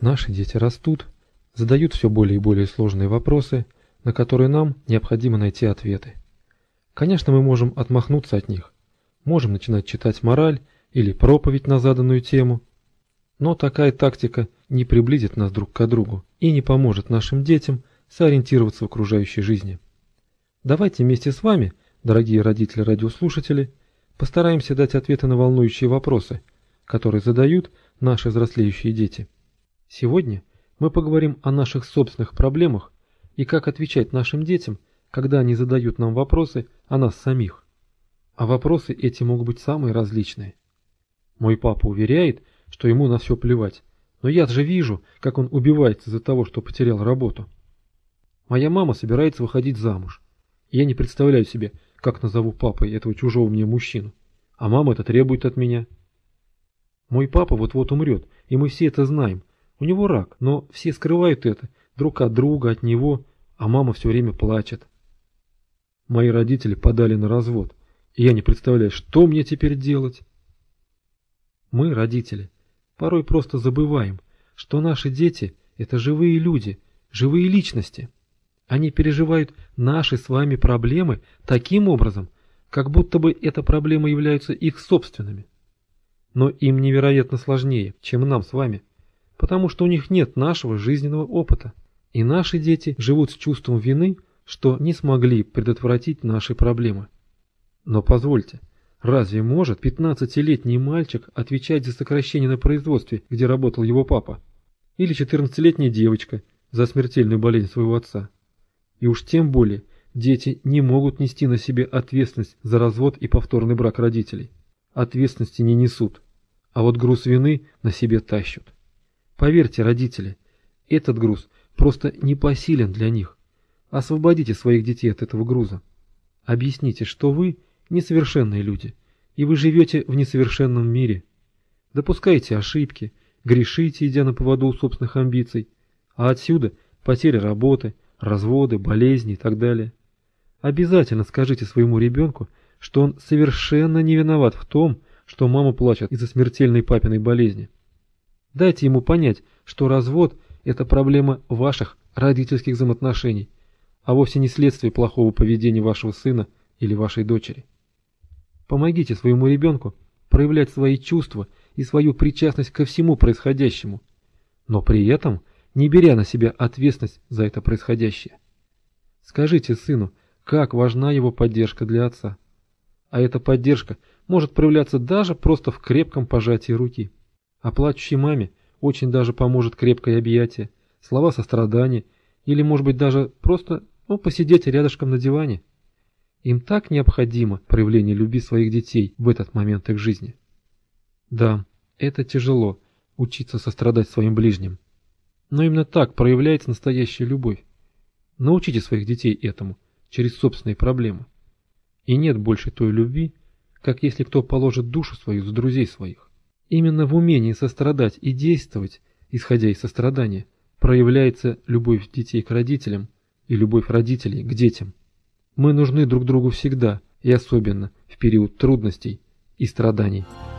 Наши дети растут, задают все более и более сложные вопросы, на которые нам необходимо найти ответы. Конечно, мы можем отмахнуться от них, можем начинать читать мораль или проповедь на заданную тему, но такая тактика не приблизит нас друг к другу и не поможет нашим детям сориентироваться в окружающей жизни. Давайте вместе с вами, дорогие родители-радиослушатели, постараемся дать ответы на волнующие вопросы, которые задают наши взрослеющие дети. Сегодня мы поговорим о наших собственных проблемах и как отвечать нашим детям, когда они задают нам вопросы о нас самих. А вопросы эти могут быть самые различные. Мой папа уверяет, что ему на все плевать, но я же вижу, как он убивается из-за того, что потерял работу. Моя мама собирается выходить замуж. Я не представляю себе, как назову папой этого чужого мне мужчину. А мама это требует от меня. Мой папа вот-вот умрет, и мы все это знаем. У него рак, но все скрывают это друг от друга, от него, а мама все время плачет. Мои родители подали на развод, и я не представляю, что мне теперь делать. Мы, родители, порой просто забываем, что наши дети – это живые люди, живые личности. Они переживают наши с вами проблемы таким образом, как будто бы эти проблемы являются их собственными. Но им невероятно сложнее, чем нам с вами, потому что у них нет нашего жизненного опыта. И наши дети живут с чувством вины, что не смогли предотвратить наши проблемы. Но позвольте, разве может 15-летний мальчик отвечать за сокращение на производстве, где работал его папа? Или 14-летняя девочка за смертельную болезнь своего отца? И уж тем более дети не могут нести на себе ответственность за развод и повторный брак родителей. Ответственности не несут, а вот груз вины на себе тащат. Поверьте, родители, этот груз просто непосилен для них. Освободите своих детей от этого груза. Объясните, что вы несовершенные люди, и вы живете в несовершенном мире. Допускайте ошибки, грешите, идя на поводу у собственных амбиций, а отсюда потеря работы, разводы, болезни и так далее. Обязательно скажите своему ребенку, что он совершенно не виноват в том, что мама плачет из-за смертельной папиной болезни. Дайте ему понять, что развод – это проблема ваших родительских взаимоотношений, а вовсе не следствие плохого поведения вашего сына или вашей дочери. Помогите своему ребенку проявлять свои чувства и свою причастность ко всему происходящему, но при этом не беря на себя ответственность за это происходящее. Скажите сыну, как важна его поддержка для отца. А эта поддержка может проявляться даже просто в крепком пожатии руки. А плачущей маме очень даже поможет крепкое объятие, слова сострадания или, может быть, даже просто посидеть рядышком на диване. Им так необходимо проявление любви своих детей в этот момент их жизни. Да, это тяжело – учиться сострадать своим ближним. Но именно так проявляется настоящая любовь. Научите своих детей этому через собственные проблемы. И нет больше той любви, как если кто положит душу свою за друзей своих. Именно в умении сострадать и действовать, исходя из сострадания, проявляется любовь детей к родителям и любовь родителей к детям. Мы нужны друг другу всегда, и особенно в период трудностей и страданий.